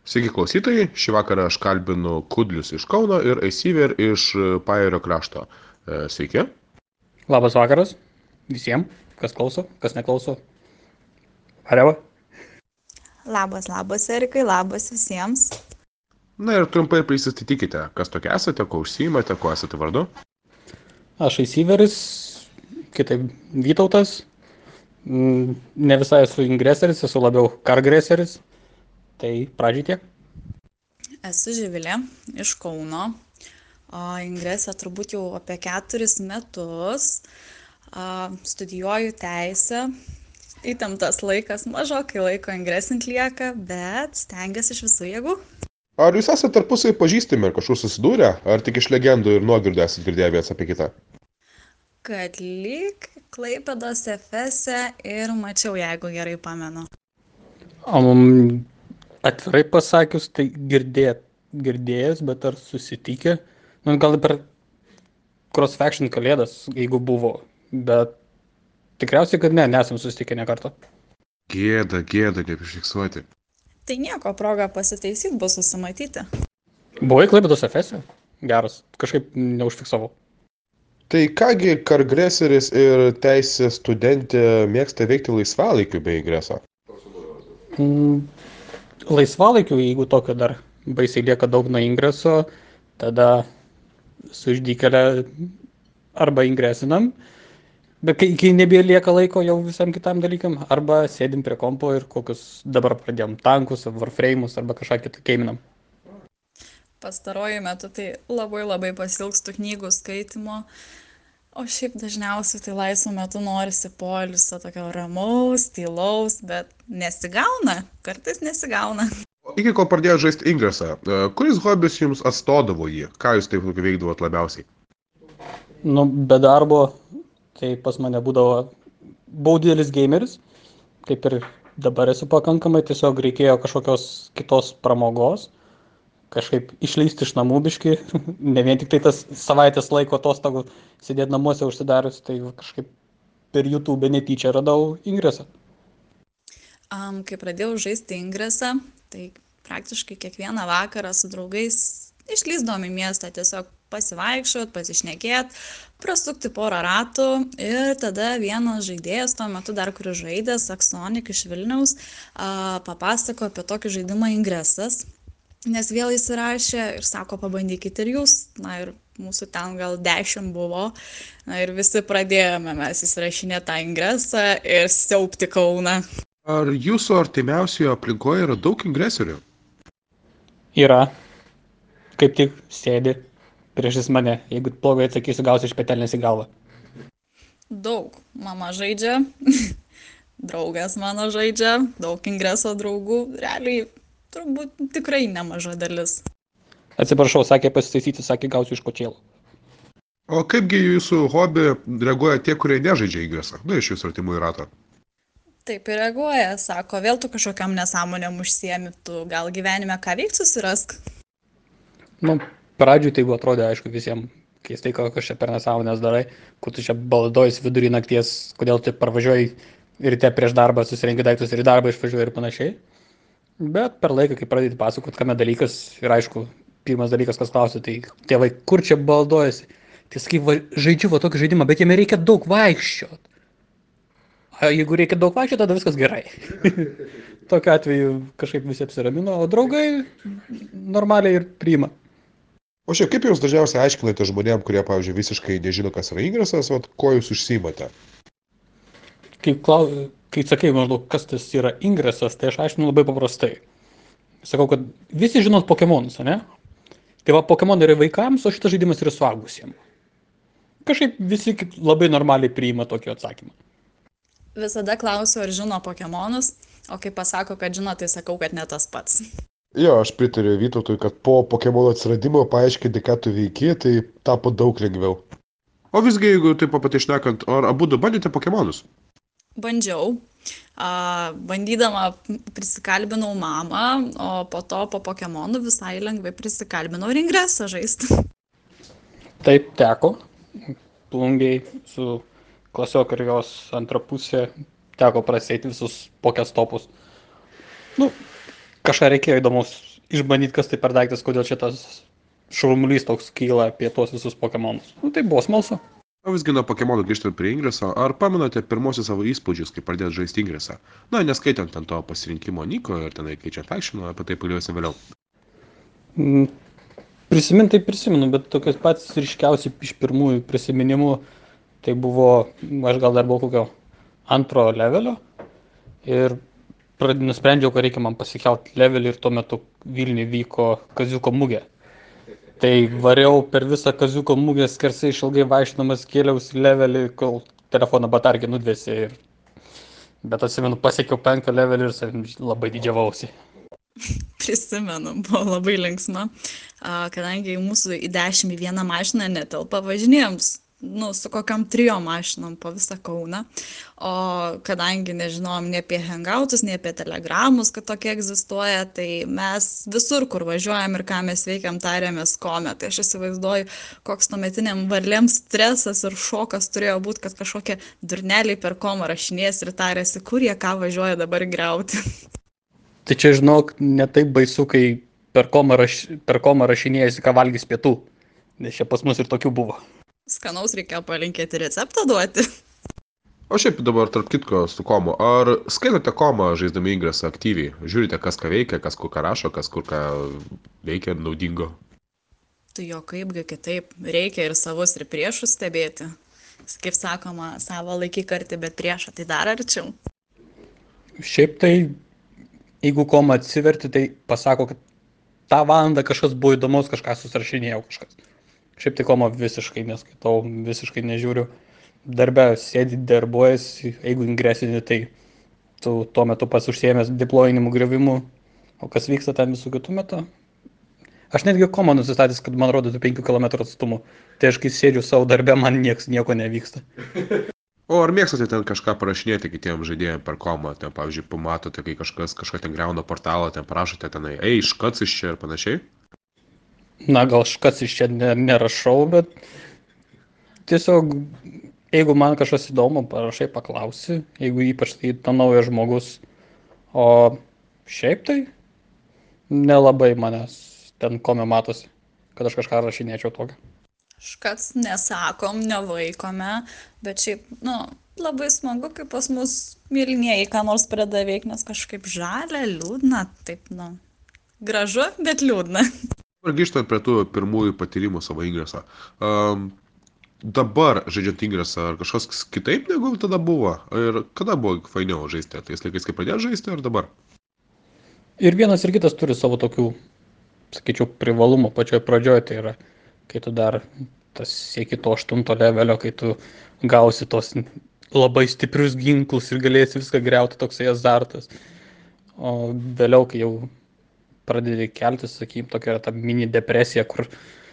Sveiki klausytojai, šį vakarą aš kalbinu Kudlius iš Kauno ir Eisiver iš Pajūrio krašto. Sveiki. Labas vakaras visiems, kas klauso, kas neklauso. Areva. Labas, Erikai, labas visiems. Na ir trumpai prisistatykite, kas tokie esate, kuo užsiimate, kuo esate vardu. Aš Eisiveris, kitaip Vytautas. Ne visai esu ingreseris, esu labiau kargreseris. Tai pradžiai tiek. Esu Živilė iš Kauno. Ingresė turbūt jau apie 4 metus. Studijuoju teisę. Įtemptas laikas, mažokai laiko ingresint lieka, bet stengiuosi iš visų jėgų. Ar jūs esate tarpusai pažįstami ir kažkur susidūrę, ar tik iš legendų ir nuogirdų esate girdėję vienas apie kitą? Kad lyg Klaipėdos FS ir mačiau, jeigu gerai pamenu. Atvirai pasakius, tai girdėjęs, bet ar susitikę? Gal per cross-faction kalėdas, jeigu buvo, bet tikriausiai, kad nesam susitikę ne kartą. Gėda, neprifiksuoti. Tai nieko, proga pasitaisyti bus susimatyti. Buvai Klaipėdos FS? Geras, kažkaip neužfiksavau. Tai kągi kargreseris ir teisės studentė mėgsta veikti laisvalaikiu be ingreso? Laisvalaikiu, jeigu tokio dar baisiai lieka daug nuo ingreso, tada su išdykele arba ingresinam, bet kai nebelieka laiko jau visam kitam dalykam, arba sėdim prie kompo ir kokius dabar pradėjom tankus, warframe'us arba kažką kitą keiminam. Pastaruoju metu tai labai pasilgstu knygų skaitimo, o šiaip dažniausiai tai laisvu metu norisi poilsio tokio ramaus, tylaus, bet nesigauna, kartais nesigauna. Iki kol pradėjo žaisti ingresą, kuris hobis jums atstodavo jį? Ką jūs taip veikdavot labiausiai? Be darbo, tai pas mane buvau didelis gameris, kaip ir dabar esu pakankamai, tiesiog reikėjo kažkokios kitos pramogos, kažkaip išleisti iš namų biškį, ne vien tik tai tas savaitės laiko atostogų sėdėti namuose užsidarius, tai kažkaip per YouTube netyčia radau ingresą. Kai pradėjau žaisti ingresą, tai praktiškai kiekvieną vakarą su draugais išlįsdavom į miestą, tiesiog pasivaikščiot, pasišnekėt, prasukti porą ratų ir tada vienas žaidėjas tuo metu dar kuris žaidė, Saxonic iš Vilniaus, papasako apie tokį žaidimą ingresas, nes vėl įsirašė ir sako, pabandykit ir jūs, na ir mūsų ten gal 10 buvo, na ir visi pradėjome mes įsirašinėti tą ingresą ir siaubti Kauną. Ar jūsų artimiausioje aplinkoje yra daug ingresorių? Yra. Kaip tik sėdi priešais mane. Jeigu blogai atsakysiu, gausi iš petelnės į galvą. Daug. Mama žaidžia, draugas mano žaidžia, daug ingreso draugų. Realiai turbūt tikrai nemaža dalis. Atsiprašau, sakė pasitaisyti, sakė gausiu iš kočėlų. O kaipgi jūsų hobį reaguoja tie, kurie nežaidžia ingresą? Na, iš jūsų artimųjų rato. Taip ir reaguoja, sako, vėl tu kažkokiam nesąmonėm užsiemi, tu gal gyvenime ką veikt susirask. Pradžiui tai buvo atrodė, aišku, visiems keistai, kokios čia per nesąmonės darai, kur tu čia baldojas vidurį nakties, kodėl tu parvažiuoji ryte prieš darbą, susirenki daiktus ir į darbą išvažiuoji ir panašiai. Bet per laiką, kai pradėti pasakot, kame dalykas, ir aišku, pirmas dalykas, kas klausia, tai tėvai, kur čia baldojasi? Tai sakai, žaidžiu tokį žaidimą, bet jame reikia daug vaikščiot. Jeigu reikia daug vaikščioti, tada viskas gerai. Tokiu atveju kažkaip visi apsiramino, o draugai normaliai ir priima. O šiaip kaip jūs dažniausiai aiškinate žmonėm, kurie, pavyzdžiui, visiškai nežino, kas yra ingresas, kuo jūs užsiimate? Kai sakai maždaug, kas tas yra ingresas, tai aš aiškinu labai paprastai. Sakau, kad visi žinot Pokemonus, ne? Tai va, Pokemonai yra vaikams, o šitas žaidimas yra suaugusiems. Kažkaip visi labai normaliai priima tokį atsakymą. Visada klausiu, ar žino Pokemonus, o kai pasako, kad žino, tai sakau, kad ne tas pats. Jo, aš pritariu Vytautui, kad po Pokemono atsiradimo paaiškinti, ką tu veiki, tai tapo daug lengviau. O visgi, jeigu taip apie tai šnekant, ar abudu bandėte Pokemonus? Bandžiau. Bandydama prisikalbinau mamą, o po to po Pokemonų visai lengvai prisikalbinau ir ingresą žaisti. Taip teko. Plungiai su klasiok ir jos antra pusė teko prasėti visus pokestopus. Kažką reikėjo įdomus išbandyti, kas tai per daiktas, kodėl čia tas šurmulys toks kyla apie tuos visus Pokemonus. Nu, tai buvo smalsu. O visgi nuo Pokemonų grįžtant prie Ingreso, ar pamenate pirmosius savo įspūdžius, kai pradėjote žaisti Ingresą? Na, neskaitant ten to pasirinkimo Niko ir tenai keičiant Factioną, apie tai pagalvėsim vėliau. Prisiminti tai prisimenu, bet tokios patys ryškiausi iš pirmųjų prisiminimų, tai buvo, aš gal dar buvau kokio 2 levelio ir nusprendžiau, kad reikia man pasikelti levelį ir tuo metu Vilniuje vyko Kaziuko mugė. Tai variau per visą Kaziuko mugę skersai išilgai vaikščiodamas kėliausi levelį, kol telefono batarkė nudvėsė. Bet atsimenu, pasiekiau 5 levelį ir savim labai didžiavausi. Prisimenu, buvo labai linksma, kadangi mūsų į 10 į vieną mašiną netelpa, važinėjom su kokiam 3 mašinom po visą Kauną, o kadangi nežinom nei apie hangoutus, nei apie telegramus, kad tokie egzistuoja, tai mes visur, kur važiuojam ir ką mes veikiam, tarėmės kome. Tai aš įsivaizduoju, koks tuometiniam varlėm stresas ir šokas turėjo būti, kad kažkokie durneliai per komą rašinės ir tarėsi, kur jie ką važiuoja dabar griauti. Tai čia, žinok, ne taip baisu, kai per komą rašinėjasi, ką valgys pietų. Nes čia pas mus ir tokių buvo. Skanaus reikėjo palinkėti receptą duoti. O šiaip dabar, tarp kitko, su komu, ar skaitote komą žaisdami Ingresą aktyviai? Žiūrite, kas ką veikia, kas kur ką rašo, kas kur ką veikia naudingo? Tai jo kaipgi kitaip, reikia ir savus, ir priešus stebėti. Kaip sakoma, savo laikį kartį, bet priešą tai dar arčiau. Šiaip tai, jeigu komą atsiverti, tai pasako, kad tą valandą kažkas buvo įdomus, kažką susirašinėjau kažkas. Šiaip tai komo visiškai neskaitau, visiškai nežiūriu. Darbe sėdi, darbuojasi, jeigu ingresinį, tai tu tuo metu pats užsiėmęs deployinimu, griovimu, o kas vyksta ten visų kitų metų. Aš netgi komą nusistatęs, kad man rodytų 5 km atstumu. Tai aš kai sėdžiu savo darbe, man nieko nevyksta. O ar mėgstate ten kažką parašinėti kitiems žaidėjams per komą? Ten, pavyzdžiui, pamatote, kai kažką ten greuna portalą, ten parašote tenai, škac iš čia ir panašiai? Na, gal škac iš čia nerašau, bet tiesiog, jeigu man kažkas įdomu, parašai, paklausi, jeigu ypač tai naujas žmogus. O šiaip tai nelabai manęs ten kome matosi, kad aš kažką rašinėčiau tokio. Škac nesakom, nevaikome, bet šiaip, labai smagu, kai pas mus mylimieji ką nors pradeda veikti, nes kažkaip žalia, liūdna, taip, gražu, bet liūdna. Ir grįžtant prie tų pirmųjų patyrimų savo Ingresą. Dabar žaidžiant Ingresą, ar kažkas kitaip negu tada buvo? Ir kada buvo fainiau žaisti? Tais laikais, kai pradėjau žaisti, ar dabar? Ir vienas ir kitas turi savo tokių, sakyčiau, privalumų pačioj pradžioj. Tai yra, kai tu dar sieki to 8 levelio, kai tu gausi tos labai stiprius ginklus ir galėsi viską griauti, toksai azartas. O vėliau, kai jau pradedi keltis, sakykim, tokia yra ta mini depresija, kur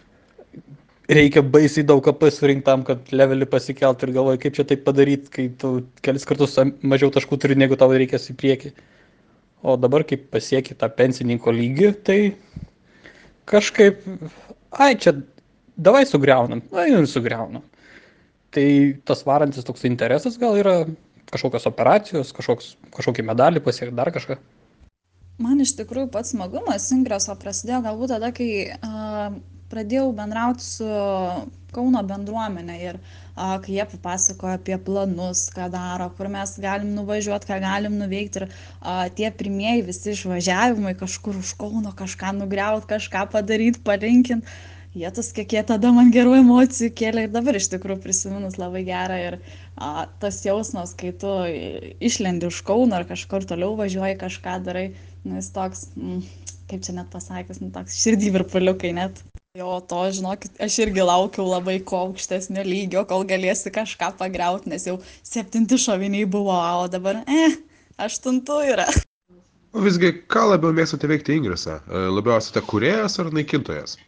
reikia baisiai daug AP surinkti tam, kad levelį pasikelt ir galvoji, kaip čia taip padaryti, kai tu kelis kartus mažiau taškų turi, negu tau reikės į priekį. O dabar, kai pasieki tą pensininko lygį, tai kažkaip, čia davai sugriaunam, ir sugriaunam. Tai tas varantis toks interesas gal yra kažkokios operacijos, kažkokį medalį pasiekti, dar kažką. Man iš tikrųjų pats smagumas Ingreso prasidėjo galbūt tada, kai pradėjau bendrauti su Kauno bendruomenė ir kai jie papasakojo apie planus, ką daro, kur mes galim nuvažiuoti, ką galim nuveikti ir tie pirmieji visi išvažiavimai kažkur už Kauno, kažką nugriauti, kažką padaryti, palinkinti. Kiek jie tada man gerų emocijų kėlė ir dabar iš tikrųjų prisiminus labai gerą ir tas jausmas, kai tu išlendi už Kauno ar kažkur toliau važiuoji, kažką darai, jis toks, kaip čia net pasakęs, toks širdį virpuliukai net. Jo, to žinokit, aš irgi laukiau labai ko aukštesnio lygio, kol galėsi kažką pagriauti, nes jau 7 šoviniai buvo, o dabar, 8 yra. O visgi, ką labiau mėgstate veikti Ingresą? Labiau esate kūrėjas ar naikintojas?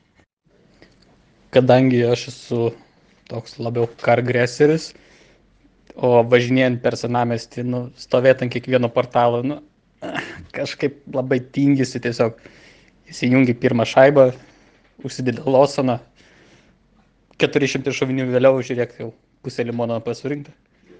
Kadangi aš esu toks labiau kargreseris, o važinėjant per senamiestį, stovėt ant kiekvieno portalo, kažkaip labai tingisi, tiesiog įsijungi pirmą šaibą, užsidedi losaną, 400 šovinių vėliau, žiūrėk, jau pusę limono pasurinkta.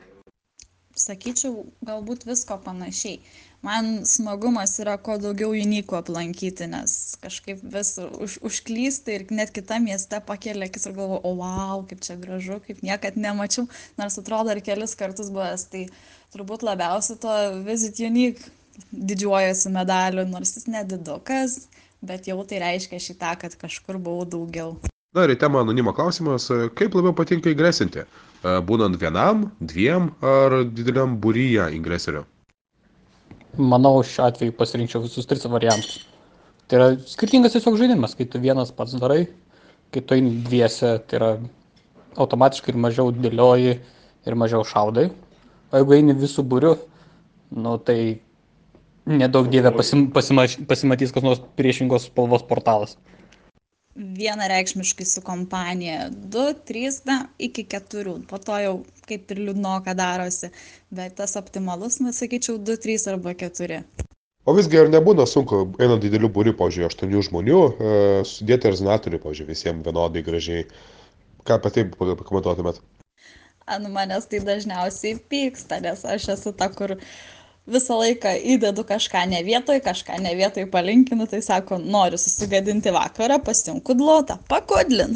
Sakyčiau, galbūt visko panašiai. Man smagumas yra kuo daugiau unikų aplankyti, nes kažkaip vis užklysta ir net kitam mieste pakelia akis ir galvoju, o wow, kaip čia gražu, kaip niekad nemačiau, nors atrodo ir kelis kartus buvęs, tai turbūt labiausiai to Visit Unique didžiuojasi medaliu, nors jis nedidukas, bet jau tai reiškia šitą, kad kažkur buvau daugiau. Na ir į temą anonimo klausimas, kaip labiau patinka ingresinti? Būnant vienam, dviem ar dideliam būryje ingresorių? Manau, šiuo atveju pasirinkčiau visus 3 variantus. Tai yra skirtingas tiesiog žaidimas, kai tu vienas pats darai, kai tu eini dviese, tai yra automatiškai ir mažiau dėlioji ir mažiau šaudai. O jeigu eini visų būriu, nu tai nedaug dievė pasimatys kas nors priešingos spalvos portalas. Vienareikšmiškai su kompanija 2, 3, na, iki 4, po to jau kaip ir liūdnoka darosi, bet tas optimalus, sakyčiau, 2, 3 arba 4. O visgi ar nebūna sunku, einant didelių būrių, pavyzdžiui, 8 žmonių, sudėti rezinatorių, pavyzdžiui, visiems vienodai gražiai? Ką apie tai pakomentuotumėt? Ant manęs tai dažniausiai pyksta, nes aš esu ta, kur visą laiką įdedu kažką ne vietoj palinkinu, tai sako, noriu susigadinti vakarą, pasiimk kudlotą, pakudlins.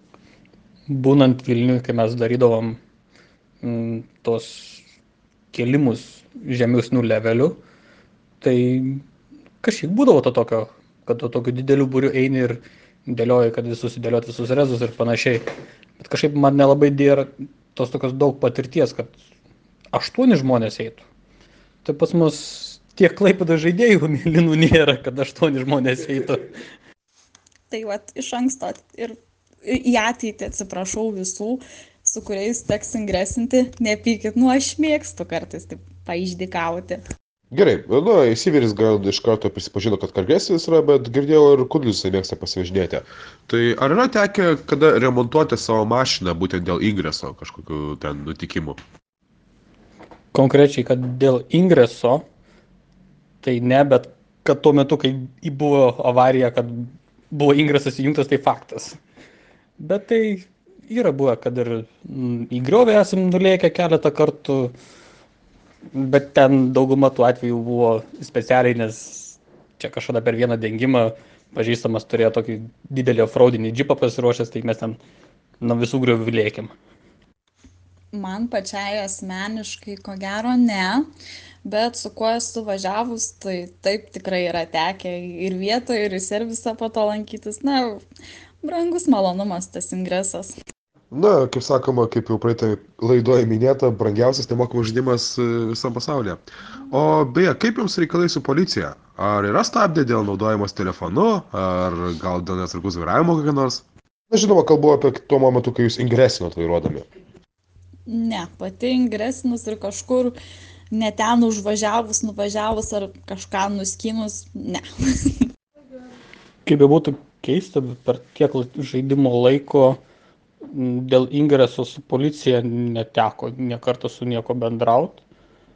Būnant Vilniui, kai mes darydavom tos kėlimus žemesnių levelių, tai kažkiek būdavo to tokio, kad to tokių didelių būrių eini ir dėlioji, kad visus įdėliot visus rezus ir panašiai. Bet kažkaip man nelabai dėra tos tokios daug patirties, kad 8 žmonės eitų. Tai pas mus tiek Klaipėdos žaidėjų mėlynų nėra, kad 8 žmonės eitų. Tai vat iš anksto ir į ateitį atsiprašau visų, su kuriais teks ingresinti, nepykit, aš mėgstu kartais taip paišdykauti. Gerai, Įsivyris gal iš karto prisipažino, kad kargesnis yra, bet girdėjau ir kudlius jisai mėgsta pasivažinėti. Tai ar yra tekę kada remontuoti savo mašiną būtent dėl ingreso kažkokių ten nutikimų? Konkrečiai, kad dėl ingreso, tai ne, bet kad tuo metu, kai buvo avarija, kad buvo ingresas įjungtas, tai faktas. Bet tai yra buvę, kad ir į griovį esam nulėkę keletą kartų, bet ten dauguma tų atvejų buvo specialiai, nes čia kažkada per vieną dengimą pažįstamas turėjo tokį didelį offroadinį džipą pasiruošęs, tai mes ten nuo visų griovių lėkėm. Man pačiai asmeniškai ko gero ne, bet su kuo esu važiavus, tai taip tikrai yra tekę ir vietoje, ir į servisą po to lankytis. Na, brangus malonumas tas ingresas. Na, kaip sakoma, kaip jau praeitą laidoje minėta, brangiausias nemokamas žaidimas visam pasaulyje. O beje, kaip jums reikalai su policija? Ar yra stabdė dėl naudojimas telefonu, ar gal dėl neatsargaus vairavimo kokia nors? Na, žinoma, kalbu apie tuo momentu, kai jūs ingresinot vairuodami. Ne, pati ingresinus ir kažkur ne ten užvažiavus, nuvažiavus ar kažką nuskynus, ne. Kaip be būtų keista, bet per tiek žaidimo laiko dėl ingreso su policija neteko niekarto su nieko bendrauti.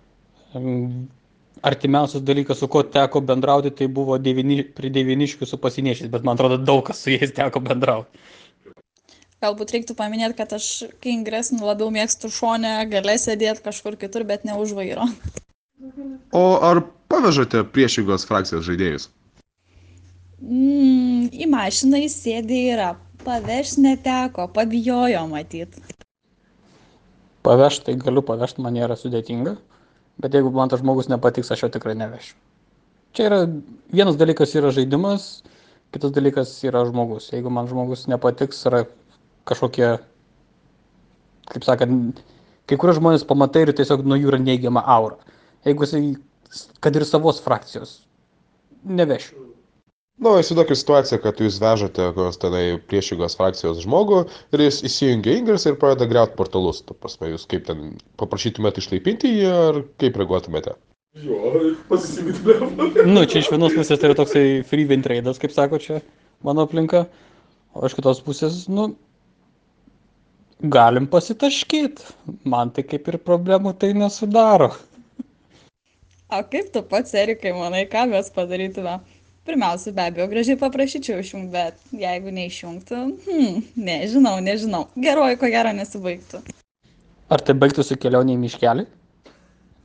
Artimiausias dalykas, su kuo teko bendrauti, tai buvo prie Devyniškių su pasieniečiais, bet man atrodo daug kas su jais teko bendrauti. Galbūt reiktų paminėti, kad aš, kai ingresinu, labiau mėgstu šone, gale sėdėti kažkur kitur, bet ne už vairo. O ar pavežate priešingos frakcijos žaidėjus? Į mašiną įsėdė yra, pavešti neteko, pabijojo matyt. Pavežti, tai galiu pavežti, man nėra sudėtinga, bet jeigu man tas žmogus nepatiks, aš jo tikrai nevešiu. Čia yra, vienas dalykas yra žaidimas, kitas dalykas yra žmogus. Jeigu man žmogus nepatiks, yra kažkokie, kaip sakant, kai kurios žmonės pamatai ir tiesiog nuo jų yra neigiama aura. Jeigu jisai, kad ir savos frakcijos, nevešiu. Na, įsivaizduokit situaciją, kad jūs vežate tenai priešingos frakcijos žmogų ir jis įsijungia ingresą ir pradeda griauti portalus. Ta prasme, jūs kaip ten paprašytumėte išlaipinti jį ar kaip reaguotumėte? Jo, pasisimėtumėm. Nu, čia iš vienos pusės tai yra toksai free win trade'as, kaip sako čia mano aplinka, o iš kitos pusės, galim pasitaškyt. Man tai kaip ir problemų tai nesudaro. O kaip tu pats, Erikai, manai, ką mes padarytume? Pirmiausia, be abejo, gražiai paprašyčiau išjungti, bet jeigu neišjungtų, nežinau. Geroji, ko gero, nesibaigtų. Ar tai baigtųsi kelionė į miškelį?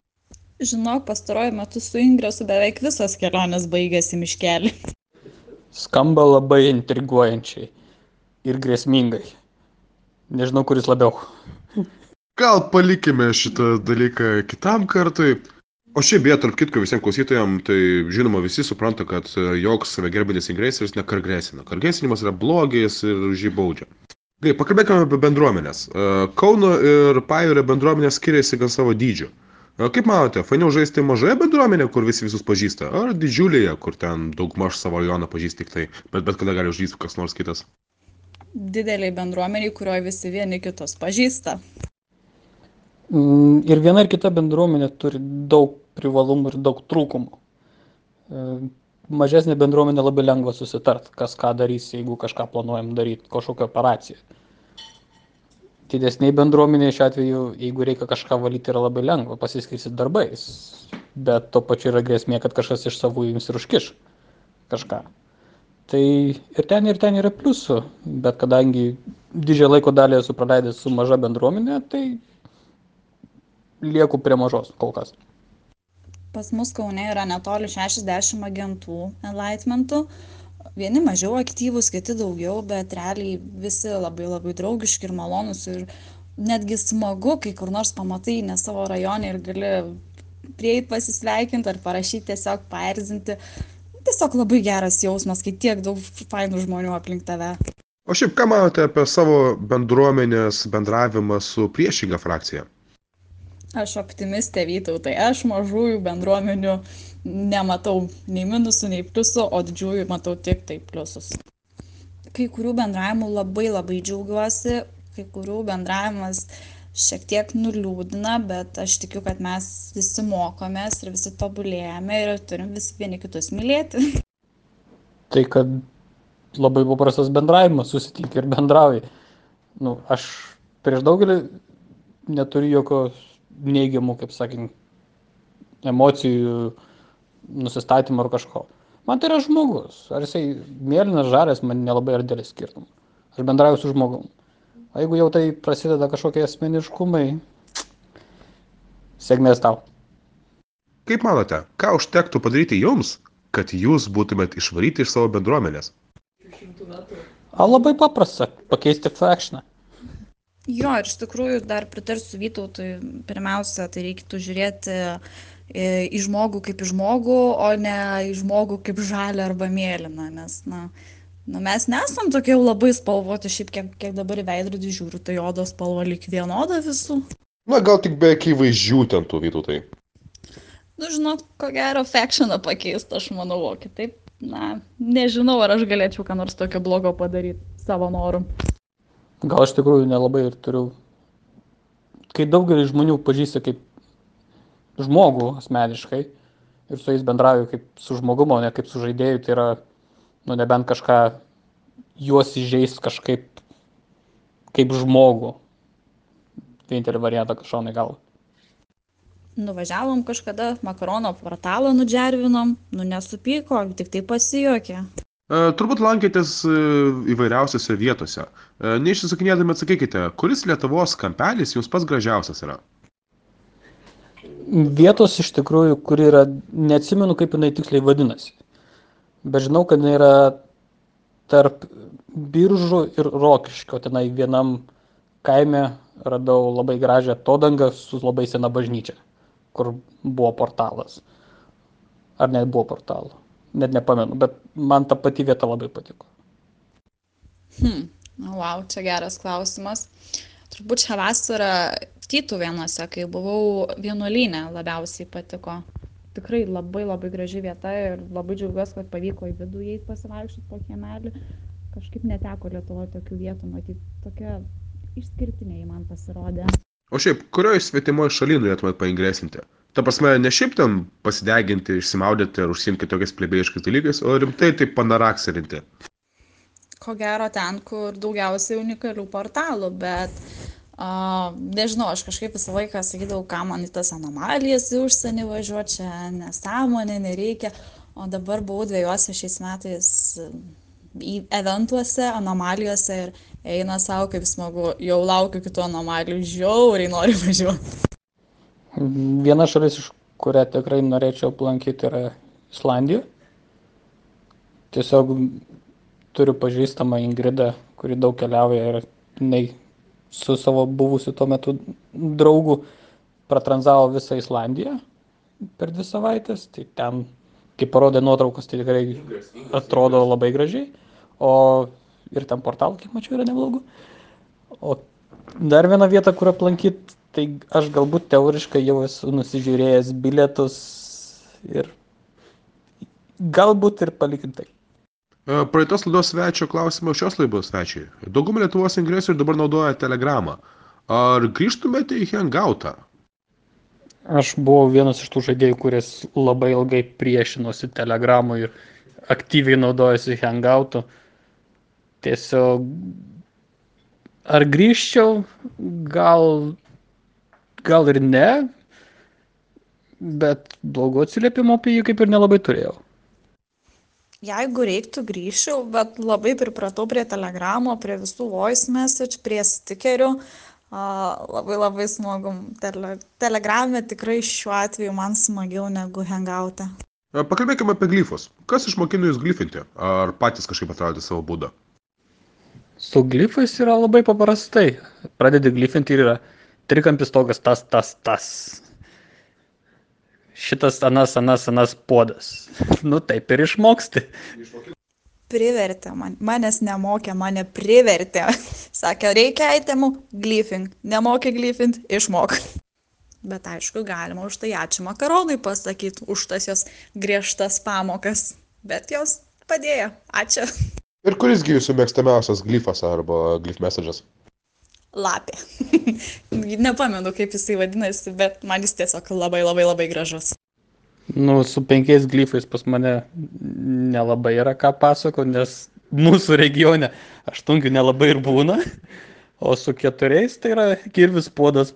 Žinok, pastaruoju metu su ingresu beveik visos kelionės baigėsi miškelį. Skamba labai intriguojančiai ir grėsmingai. Nežinau, kuris labiau. Gal palikime šitą dalyką kitam kartui. O šiaip beje, tarp kitko visiems klausytojams, tai žinoma visi supranta, kad joks save gerbiantis ingresorius nekargresina. Kargesinimas yra blogis ir už jį baudžia. Gerai, pakalbėkime apie bendruomenės. Kauno ir Pajūrio bendruomenės skiriasi gan savo dydžiu. Kaip manote, fainiau žaisti mažoje bendruomenėje, kur visi visus pažįsta, ar didžiulėje, kur ten daugmaž savo rajoną pažįsti tik tai, bet kada gali užžįsti kas nors kitas? Dideliai bendruomeniai, kurioje visi vieni kitus pažįsta. Ir viena ir kita bendruomenė turi daug privalumų ir daug trūkumų. Mažesnė bendruomenė labai lengva susitart, kas ką darys, jeigu kažką planuojam daryti, kažkokią operaciją. Didesniai bendruomenė šiuo atveju, jeigu reikia kažką valyti, yra labai lengva pasiskirstyti darbais, bet to pačiu yra grėsmė, kad kažkas iš savų jums ir užkiš kažką. Tai ir ten yra pliusų, bet kadangi didžiąją laiko dalį esu praleidęs su maža bendruomenė, tai lieku prie mažos kol kas. Pas mus Kaune yra netoli 60 agentų enlightenmentų. Vieni mažiau aktyvūs, kiti daugiau, bet realiai visi labai labai draugiški ir malonūs. Ir netgi smagu, kai kur nors pamatai ne savo rajonį ir gali prieiti pasisveikinti ar parašyti tiesiog paerzinti. Tiesiog labai geras jausmas, kai tiek daug fainų žmonių aplink tave. O šiaip ką manote apie savo bendruomenės bendravimą su priešinga frakcija? Aš optimistė, Vytautai, aš mažųjų bendruomenių nematau nei minusų, nei pliusų, o didžiųjų matau tik tai pliusus. Kai kurių bendravimų labai labai džiaugiuosi, kai kurių bendravimas šiek tiek nuliūdina, bet aš tikiu, kad mes visi mokomės ir visi tobulėjame ir turim visi vieni kitus mylėti. Tai kad labai paprastas bendravimas, susitinki ir bendrauji. Aš prieš daugelį neturiu jokios neigiamų, kaip sakant, emocijų, nusistatymų ar kažko. Man tai yra žmogus. Ar jisai mėlynas, žalias, man nelabai ar dėlis skirtumų. Aš bendrauju su žmogum. O jeigu jau tai prasideda kažkokie asmeniškumai, sėkmės tau. Kaip manote, ką užtektų padaryti jums, kad jūs būtumėt išvaryti iš savo bendruomenės? Labai paprasta, pakeisti fractioną. Jo, ir iš tikrųjų dar pritarsiu Vytautui, pirmiausia, tai reikėtų žiūrėti į žmogų kaip į žmogų, o ne į žmogų kaip žalią arba mėlyną, nes, mes nesam tokie labai spalvoti, šiaip kiek dabar į veidrodį žiūriu, tai odos spalva lyg vienoda visų. Gal tik be akivaizdžių ten tų, Vytautai. Žinok, ko gero factioną pakeisti, aš manau, o kitaip, nežinau, ar aš galėčiau ką nors tokio blogo padaryti savo noru. Gal iš tikrųjų nelabai ir turiu. Kai daugelį žmonių pažįsta kaip žmogų asmeniškai ir su jais bendrauju kaip su žmogumu, o ne kaip su žaidėju, tai yra, nebent kažką juos įžeis kažkaip kaip žmogų. Vienintelį variantą kažkaip į galvą. Nuvažiavom kažkada, makarono portalą nudžervinom, nesupyko, tik tai pasijuokė. Turbūt lankėtės įvairiausiose vietose. Neišsisakinėdami atsakykite, kuris Lietuvos kampelis jums pats gražiausias yra? Vietos iš tikrųjų, kuri yra, neatsimenu kaip jinai tiksliai vadinasi, bet žinau, kad jinai yra tarp Biržų ir Rokiškio. Tenai vienam kaime radau labai gražią atodangą su labai sena bažnyčia, kur buvo portalas. Ar net buvo portalo. Net nepamenu, bet man ta pati vieta labai patiko. Wow, čia geras klausimas. Turbūt šią vasarą Tytuvėnuose, kai buvau vienuolyne, labiausiai patiko. Tikrai labai labai graži vieta ir labai džiaugiuosi, kad pavyko į vidų įeiti pasivaikščioti po kiemelį. Kažkaip neteko Lietuvoje tokių vietų matyti. Tokia išskirtiniai man pasirodė. O šiaip, kurioje svetimoje šalyje norėtumėt paingresinti? Ta prasme, ne šiaip ten pasideginti, išsimaudyti ar užsiimti tokiais plebėjiškais dalykais, o rimtai taip panaraksarinti. Ko gero ten, kur daugiausiai unikalių portalų, bet nežinau, aš kažkaip visą laiką sakydavau, ką man į tas anomalijas į užsienį važiuoti, čia nesąmonė, nereikia. O dabar buvau 2 šiais metais į eventuose, anomalijose ir eina savo kaip smagu, jau laukiu kitų anomalijų, žiauriai noriu važiuoti. Viena šalis, iš kurią tikrai norėčiau aplankyti, yra Islandija. Tiesiog turiu pažįstamą Ingridą, kuri daug keliauja ir jinai su savo buvusiu tuo metu draugu pratranzavo visą Islandiją per 2 savaitės. Tai ten, kai parodė nuotraukas, tai tikrai atrodo labai gražiai. O ir ten portalų, kiek mačiau, yra neblogų. O dar viena vieta, kur aplankyti, tai aš galbūt teoriškai jau esu nusižiūrėjęs bilietus ir galbūt ir palikim tai. Praeitos laidos svečio klausimą šios laidos svečiai. Dauguma Lietuvos ingresorių dabar naudoja Telegramą. Ar grįžtumėte į Hangoutą? Aš buvau vienas iš tų žaidėjų, kuris labai ilgai priešinosi Telegramui ir aktyviai naudojasi Hangoutu. Tiesiog ar grįžčiau? Gal ir ne, bet blogų atsiliepimų apie jį kaip ir nelabai turėjau. Jeigu reiktų grįžčiau, bet labai pripratau prie Telegramo, prie visų voice message, prie stikerių. Labai smagu. Telegrame tikrai šiuo atveju man smagiau negu Hangout'e. Pakalbėkime apie glifus. Kas išmokino jūs glifinti? Ar patys kažkaip atradote savo būdą? Su glifais yra labai paprastai. Pradedi glifinti ir yra trikampis stogas tas. Šitas anas puodas. Nu taip ir išmoksti. Privertė, manęs nemokė, mane privertė. Sakė, reikia aitemų, glifink, nemokė glifint, išmok. Bet aišku, galima už tai ačiū makaronui pasakyti, už tas jos griežtas pamokas. Bet jos padėjo, ačiū. Ir kurisgi jūsų mėgstamiausias glifas arba glif message'as? Lapė. Nepamenu, kaip jisai vadinasi, bet man jis tiesiog labai gražus. Nu, su 5 glifais pas mane nelabai yra ką pasako, nes mūsų regione 8 nelabai ir būna, o su 4 tai yra kirvis puodas.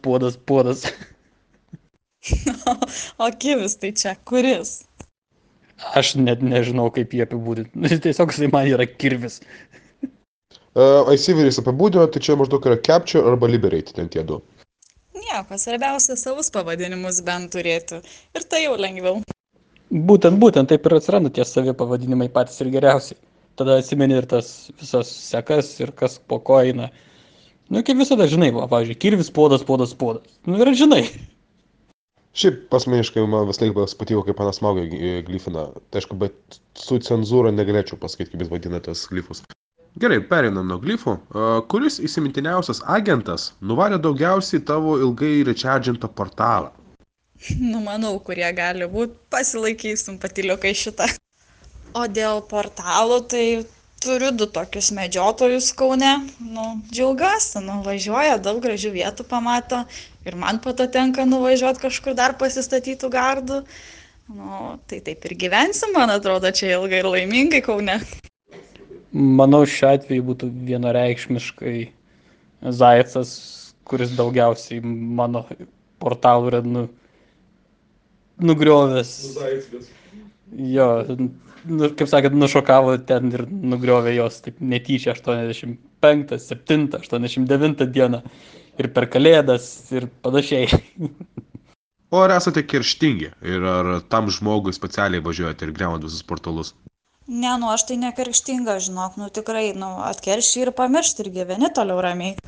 O kivis tai čia kuris? Aš net nežinau, kaip jį apibūdinti. Tiesiog jisai man yra kirvis. Aisyveris apibūdino, tai čia maždaug yra capture arba liberate, ten tie du. Nieko, svarbiausia savus pavadinimus bent turėti. Ir tai jau lengviau. Būtent taip ir atsiranda tie savi pavadinimai patys ir geriausiai. Tada atsimeni ir tas visas sekas ir kas po ko eina. Nu, kaip visada žinai, pavyzdžiui, kirvis puodas. Nu, ir žinai. Šiaip asmeniškai man vis laik patiko, kaip panas Maugai glifina. Tai aišku, bet su cenzūra negalėčiau pasakyti, kaip jis vadina tas glifus. Gerai, pereinam nuo glifų. Kuris įsimintiniausias agentas nuvarė daugiausiai tavo ilgai recharginto portalą? Nu, manau, kurie gali būti, pasilaikysim patyliukai šitą. O dėl portalų, tai turiu 2 tokius medžiotojus Kaune. Nu, džiaugiuosi, važiuoja, daug gražių vietų pamato. Ir man po to tenka nuvažiuoti kažkur dar pasistatytų gardų. Nu, tai taip ir gyvensim, man atrodo, čia ilgai ir laimingai Kaune. Manau, šiuo atveju būtų vienareikšmiškai Zaicas, kuris daugiausiai mano portalų yra nugriovęs. Jo, kaip sakėt, nušokavo ten ir nugriovė jos taip netyčia 85, 7, 89 dieną ir per Kalėdas ir panašiai. O ar esate kerštingi? Ir ar tam žmogui specialiai važiuojate ir griaunat visus portalus? Ne, aš tai nekerštinga, žinok, tikrai, atkerši ir pamiršti ir gyveni toliau ramiai.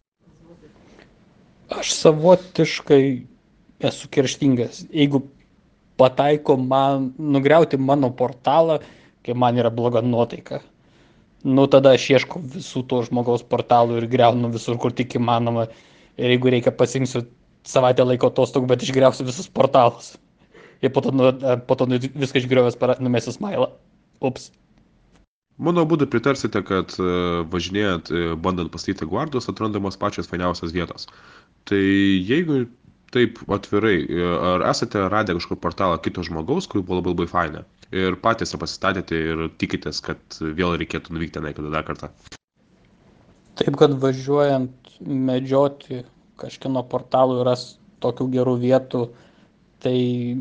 Aš savotiškai esu kerštingas. Jeigu pataiko man nugriauti mano portalą, kai man yra bloga nuotaika, nu tada aš ieškau visų to žmogaus portalų ir griaunu visur, kur tik įmanoma. Ir jeigu reikia, pasiimsiu savaitę laiko atostogų, bet išgriausiu visus portalus. Ir po to viską išgriovęs numesiu smailą. Ups. Mano būdu pritarsite, kad važinėjant, bandant pastatyti guardus, atrandamos pačios fainiausios vietos. Tai jeigu taip atvirai, ar esate radę kažkur portalą kito žmogaus, kurį buvo labai faina, ir patys pasistatėte ir tikitės, kad vėl reikėtų nuvykti tenai kada dar kartą? Taip, kad važiuojant medžioti kažkieno portalų yra tokių gerų vietų, tai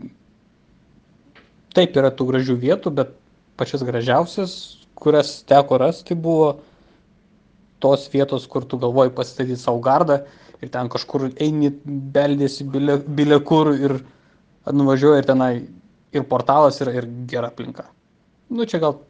taip yra tų gražių vietų, bet pačias gražiausias, kurias teko rasti, buvo tos vietos, kur tu galvoji pasistatyti savo gardą ir ten kažkur eini, beldėsi bile kur ir nuvažiuoji ir tenai ir portalas yra ir gera aplinka. Nu, čia gal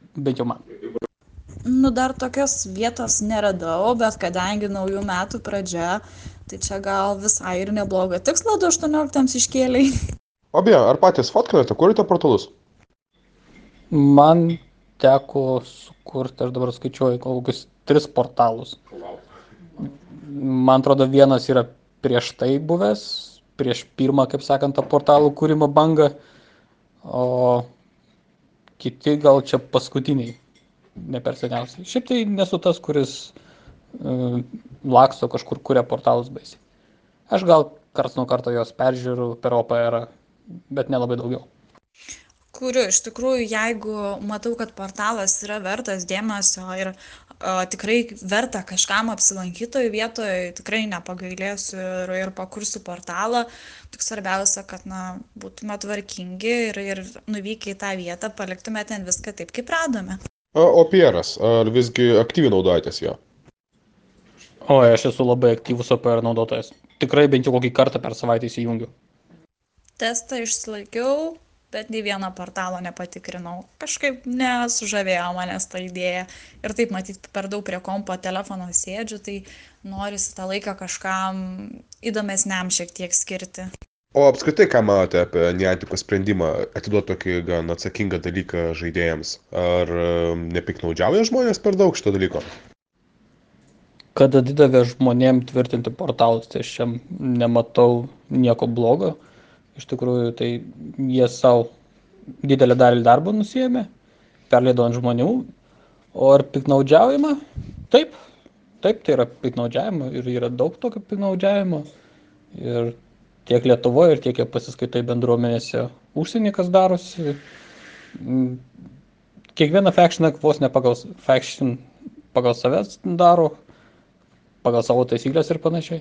bent jau man. Nu, dar tokios vietos neradau, bet kadangi naujų metų pradžia, tai čia gal visai ir neblogą tikslą 2018 iškėlei. O beje, ar patys fotkinate, kurite portalus? Man teko sukurti, aš dabar skaičiuoju, kokius 3 portalus. Man atrodo, vienas yra prieš tai buvęs, prieš pirmą, kaip sakant, tą portalų kūrimo bangą, o kiti gal čia paskutiniai, ne per seniausiai. Šiaip tai nesu tas, kuris laksto kažkur kuria portalus baisiai. Aš gal karts nuo karto jos peržiūriu per OPR, bet nelabai daugiau. Kuriu, iš tikrųjų, jeigu matau, kad portalas yra vertas dėmesio ir tikrai verta kažkam apsilankytojų vietoje, tikrai nepagailėsiu ir pakursiu portalą. Tik svarbiausia, kad būtume tvarkingi ir nuvykę į tą vietą paliktume ten viską taip, kaip radome. O OPR-as, ar visgi aktyviai naudojatės jo? O, aš esu labai aktyvus OPR naudotojas. Tikrai bent jau kokį kartą per savaitę įsijungiu. Testą išsilaikiau, bet nei vieno portalo nepatikrinau. Kažkaip nesužavėjo manęs ta idėja. Ir taip, matyt, per daug prie kompo telefono sėdžiu, tai norisi tą laiką kažkam įdomesniam šiek tiek skirti. O apskritai, ką manote apie Niantico sprendimą atiduoti tokį gan atsakingą dalyką žaidėjams? Ar nepiknaudžiauja žmonės per daug šito dalyko? Kad atidavė žmonėm tvirtinti portalus, tai aš čia nematau nieko blogo. Iš tikrųjų, tai jie savo didelę dalį darbo nusiėmė, perleido ant žmonių. O ar piknaudžiaujama? Taip, tai yra piknaudžiavimo ir yra daug tokio piknaudžiavimo. Ir tiek Lietuvoje, ir tiek pasiskaitai bendruomenėse užsienį, kas darosi. Kiekvieną factioną vos ne pagal savęs daro, pagal savo taisyklės ir panašiai.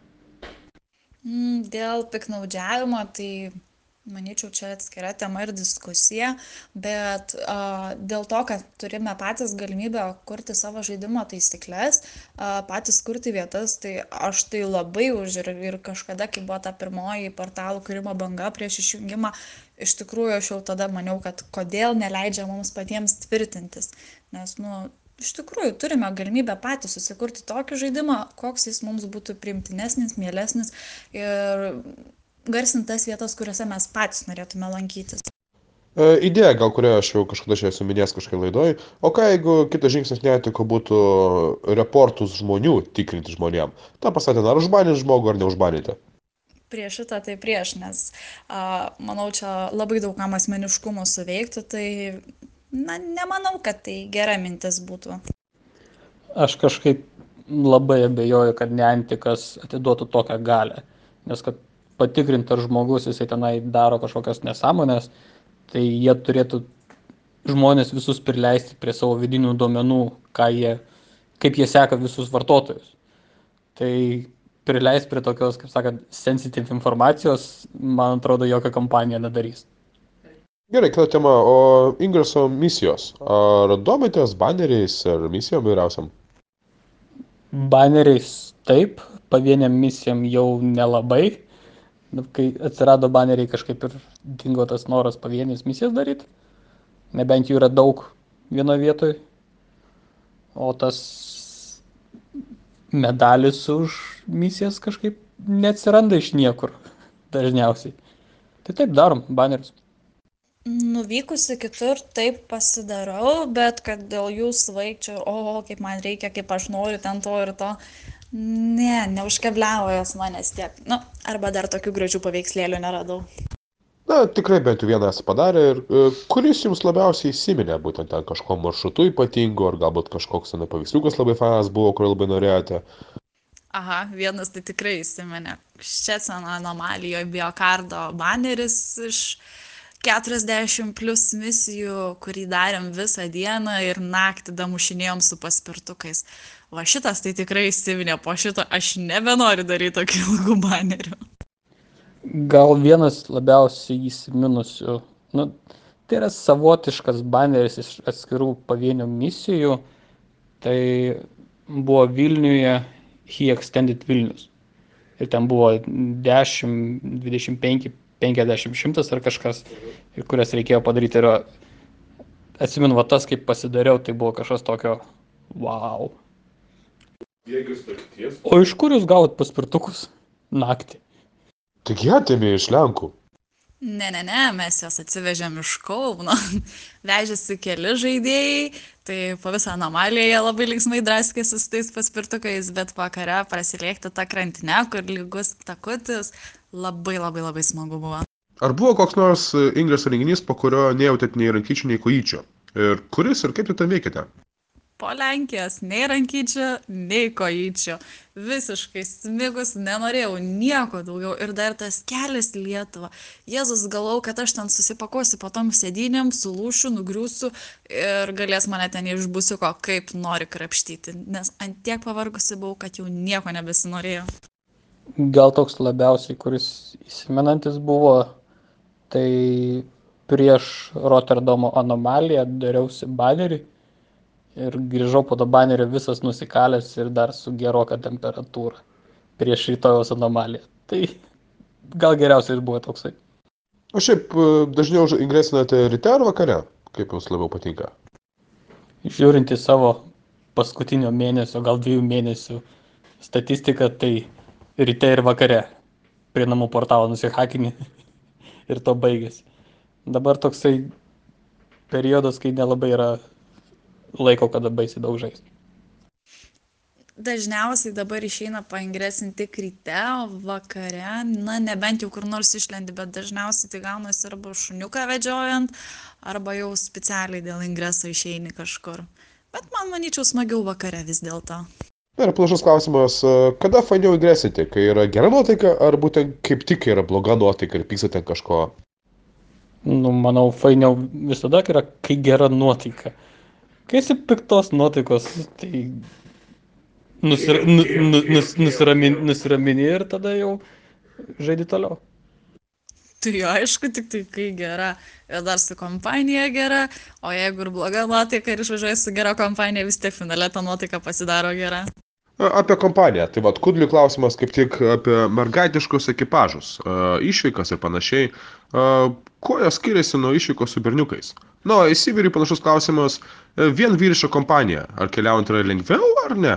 Dėl piknaudžiavimo, tai manyčiau, čia atskira tema ir diskusija, bet dėl to, kad turime patys galimybę kurti savo žaidimo taisyklės, patys kurti vietas, tai aš tai labai už ir kažkada, kai buvo ta pirmoji portalų kūrimo banga prieš išjungimą, iš tikrųjų aš jau tada maniau, kad kodėl neleidžia mums patiems tvirtintis, nes, iš tikrųjų turime galimybę patys susikurti tokį žaidimą, koks jis mums būtų priimtinesnis, mielesnis ir garsintas vietas, kuriuose mes patys norėtume lankytis. Idėja, gal kurią aš jau kažkada čia esu minėjęs kažkai laidoj, o ką jeigu kitas žingsnis Niantico būtų reportus žmonių tikrinti žmonėm? Ta pasakė, ar užbanyti žmogų, ar neužbanyti? Prieš šitą tai prieš, nes manau, čia labai daug kam asmeniškumų suveiktų, tai nemanau, kad tai gera mintis būtų. Aš kažkaip labai abejoju, kad Nianticas atiduotų tokią galią, nes kad patikrinti, ar žmogus jisai tenai daro kažkokias nesąmonės, tai jie turėtų žmonės visus prileisti prie savo vidinių duomenų, kaip jie seka visus vartotojus. Tai prileis prie tokios, kaip sakant, sensitive informacijos, man atrodo, jokia kompanija nedarys. Gerai, kita tema, o Ingraso misijos. Ar domitės baneriais ar misijom vyriausiam? Baneriais taip, pavieniam misijom jau nelabai. Kai atsirado baneriai, kažkaip ir dingo tas noras pavienis misijas daryti. Nebent jų yra daug vienoje vietoje. O tas medalis už misijas kažkaip neatsiranda iš niekur dažniausiai. Tai taip darom, banerius. Nuvykusi kitur taip pasidarau, bet kad dėl jų svaigčiau, kaip man reikia, kaip aš noriu ten to ir to. Ne, neužkebliavo jos manęs tiek. Arba dar tokių gražių paveikslėlių neradau. Na, tikrai bent jau vieną esu padarę ir kuris jums labiausiai įsiminė, būtent ten kažko maršrutu ypatingo, ar galbūt kažkoks paveiksliukas labai fanas buvo, kur labai norėjote? Aha, vienas tai tikrai įsiminė. Ščeceno anomalijoje Biokardo baneris iš 40 plus misijų, kurį darėm visą dieną ir naktį damušinėjom su paspirtukais. Va šitas tai tikrai įsiminė, po šito aš nebenoriu daryti tokių ilgų banerių. Gal vienas labiausiai įsiminusių, tai yra savotiškas baneris iš atskirų pavienių misijų, tai buvo Vilniuje He Extended Vilnius. Ir ten buvo 10, 25, 50, 100 ar kažkas, ir kurias reikėjo padaryti. Ir Atsimenu, va tas, kaip pasidariau, tai buvo kažkas tokio, wow. Jėgis nakties. O iš kur jūs gavot paspirtukus naktį? Tik jie atėmė iš Lenkų. Ne, mes juos atsivežėm iš Kauno. Vežėsi keli žaidėjai, tai po visą anomaliją jie labai linksmai draskėsi su tais paspirtukais, bet vakare prasilėkti tą krantinę, kur lygus takutis, labai smagu buvo. Ar buvo koks nors Ingreso renginys, po kurio nejautėt nei rankyčių, nei kojyčių? Ir kuris ir kaip tu ten veikėte? Po Lenkijos nei rankyčių, nei kojyčių. Visiškai smigus, nenorėjau nieko daugiau. Ir dar tas kelias į Lietuvą. Jėzus, galvau, kad aš ten susipakosiu po tom sėdynėm, sulūšiu, nugriūsiu ir galės mane ten iš busiuko kaip nori krapštyti. Nes ant tiek pavargusi buvau, kad jau nieko nebesinorėjau. Gal toks labiausiai, kuris įsimenantis buvo, tai prieš Rotterdamo anomaliją dariausi banerį ir grįžau po to banerio visas nusikalęs ir dar su geroka temperatūra prieš rytojaus anomaliją. Tai gal geriausiai ir buvo toksai. O šiaip dažniau ingresinate ryte ar vakare? Kaip jums labiau patinka? Žiūrint į savo paskutinio mėnesio, gal 2 mėnesių statistiką, tai ryte ir vakare prie namų portalo nusihakini ir to baigėsi. Dabar toksai periodas, kai nelabai yra laiko, kada baisiai daug žaisti. Dažniausiai dabar išeina paingresinti tik ryte, o vakare, na, nebent jau kur nors išlendi, bet dažniausiai tai gaunasi arba šuniuką vedžiojant, arba jau specialiai dėl ingreso išeini kažkur. Bet man manyčiau smagiau vakare vis dėlto. Ir plašus klausimas, kada fainiau ingresite, kai yra gera nuotaika, ar būtent kaip tik yra bloga nuotaika ir pyksate kažko? Nu, manau, fainiau visada yra, kai gera nuotaika. Kai esi piktos nuotaikos, tai nusiramini ir tada jau žaidi toliau. Tai aišku, tik tai kai gera ir dar su kompanija gera, o jeigu ir bloga nuotaika ir išvažiuoji su gera kompanija, vis tiek finale ta nuotaika pasidaro gera. Apie kompaniją. Tai vat, Kudliui klausimas kaip tik apie mergaitiškus ekipažus, išvykas ir panašiai. Kuo jos skiriasi nuo išvykos su berniukais? Nu, į Sibirį panašus klausimas, vien vyriška kompanija. Ar keliaujant yra lengviau, ar ne?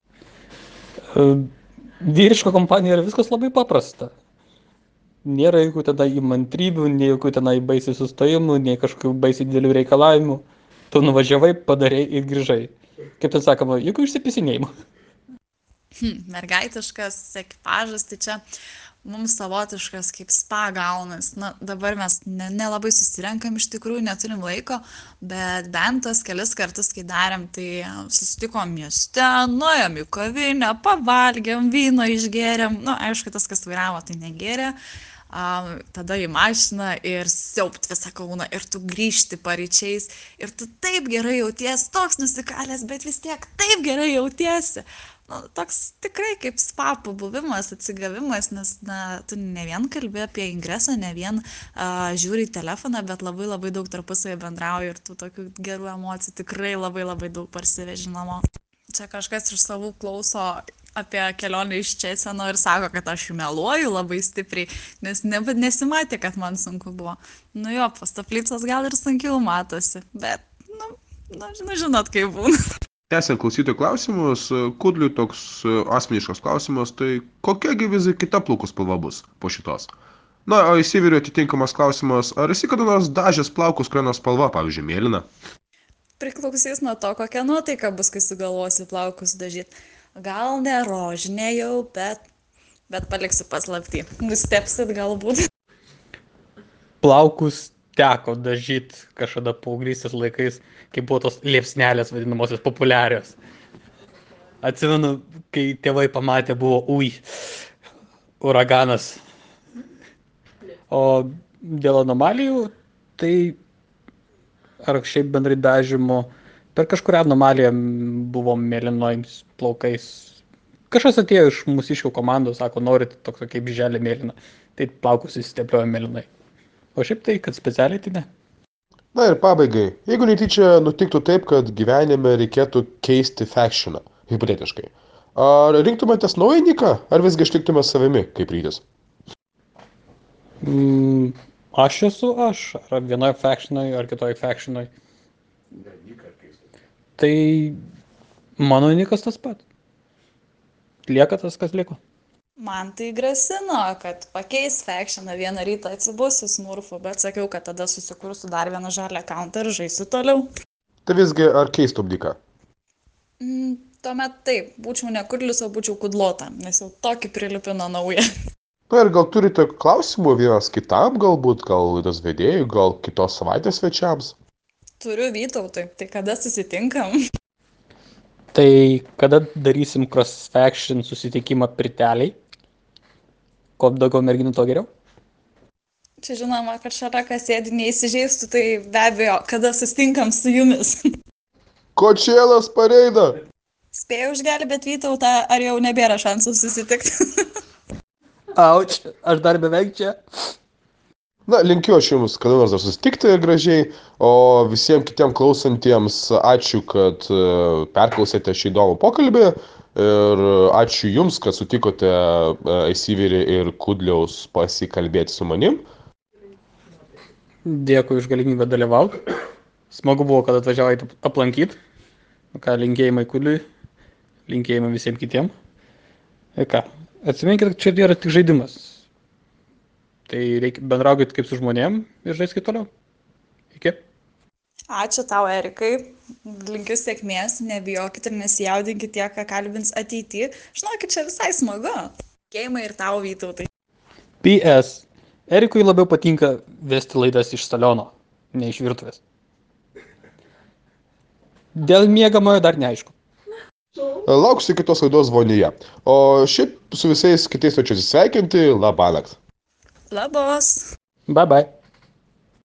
Vyriška kompanija yra viskas labai paprasta. Nėra jokių tada įmantrybių, nei jokių tenai baisiai sustojimų, nei kažkokių baisiai didelių reikalavimų. Tu nuvažiavai, padarei ir grįžai. Kaip ten sakoma, jokių išsipisinėjimų. Mergaitiškas ekipažas, tai čia mums savotiškas kaip spa gaunas. Na, dabar mes nelabai susirenkam iš tikrųjų, neturim laiko, bet bent tas kelis kartus, kai darėm, tai susitikom mieste, nuėjom į kavinę, pavalgėm, vyno išgėrėm. Nu, aišku, tas, kas vairavo, tai negėrė. Tada į mašiną ir siaubt visą Kauną ir tu grįžti paryčiais ir tu taip gerai jautiesi, toks nusikalęs, bet vis tiek taip gerai jautiesi. Nu, toks tikrai kaip spa pabuvimas, atsigavimas, nes na, tu ne vien kalbi apie ingresą, ne vien žiūri į telefoną, bet labai daug tarpusavį bendrauji ir tų tokių gerų emocijų tikrai labai daug parsiveži namo. Čia kažkas iš savų klauso apie kelionę iš Čečeno ir sako, kad aš meluoju labai stipriai, nes nesimatė, kad man sunku buvo. Nu jo, postaplycos gal ir sunkiau matosi, bet, žinot, kaip būna. Tęsiant klausytojų klausimus, Kudliui toks asmeniškas klausimas, tai kokiagi vis kita plaukų spalva bus po šitos? Na, o į Sibirį atitinkamas klausimas, ar esi kada nors dažęs plaukus kurią nors spalva, pavyzdžiui, mėlyną? Priklausys nuo to, kokia nuotaika bus, kai sugalvosi plaukus dažyti. Gal ne rožinė jau, bet paliksiu paslaptį. Nustepsit galbūt. Plaukus teko dažyti kažkada paauglystės laikais, kai buvo tos liepsnelės vadinamosios populiarios. Atsimenu, kai tėvai pamatė, buvo uraganas. O dėl anomalijų, tai ar šiaip bendrai dažymo, per kažkurią anomaliją buvo mėlynojais plaukais. Kažkas atėjo iš mūsiškių komandos, sako, norit toks kaip želė mėlyna. Tai plaukus įsitepliojo mėlynai. O šiaip tai, kad specialiai, tai ne. Na ir pabaigai, jeigu netyčia nutiktų taip, kad gyvenime reikėtų keisti factioną, hipotetiškai, ar rinktumėtės naują niką, ar visgi išliktumės savimi, kaip Rytis? Aš esu aš, ar vienoje factionui, ar kitoje factionui. Ne, Nika keista. Tai mano nikas tas pat. Lieka tas, kas liko. Man tai grasino, kad pakeis Factioną vieną rytą atsibusiu smurfu, bet sakiau, kad tada susikursiu dar vieną žalią accountą ir žaisiu toliau. Tai visgi ar keistum Niką? Tuomet taip, būčiau ne kurlius, o būčiau kudlota, nes jau tokį prilipino naują. Na ir gal turite klausimų vienas kitam, galbūt, gal laidos vedėjui, gal kitos savaitės svečiams? Turiu Vytautui, tai kada susitinkam? Tai kada darysim cross-faction susitikimą priteliai? Kuo daugiau merginų, to geriau. Čia žinoma, kad šalia kas sėdi neįsižeistų, tai be abejo, kada susitinkam su jumis. Kočėlas pareina! Spėjau išgelbėti Vytautą, ar jau nebėra šansų susitikti? Auč, aš dar beveik čia. Na, linkiu aš jums kada nors dar susitikti gražiai, o visiems kitiems klausantiems ačiū, kad perklausėte šį įdomų pokalbį ir ačiū jums, kad sutikote Eisyverį ir Kudliaus pasikalbėti su manim. Dėkui už galimybę dalyvauti. Smagu buvo, kad atvažiavai aplankyti. Ką, linkėjimai Kudliui, linkėjimai visiems kitiems. Ir ką, atsiminkit, kad čia yra tik žaidimas. Tai reikia bendraukit kaip su žmonėm ir žaiskit toliau. Iki. Ačiū tau, Erikai. Linkiu sėkmės, nebijokit ir nesijaudinkit tie, ką kalbins ateityje. Žinokit, čia visai smagu. Kėjimai ir tau, Vytautai. PS. Erikui labiau patinka vesti laidas iš saliono, ne iš virtuvės. Dėl miegamojo dar neaišku. Lauksiu kitos laidos vonėje. O šiaip su visais kitais svečiais sveikinti, labanakt. Labos. Bye bye.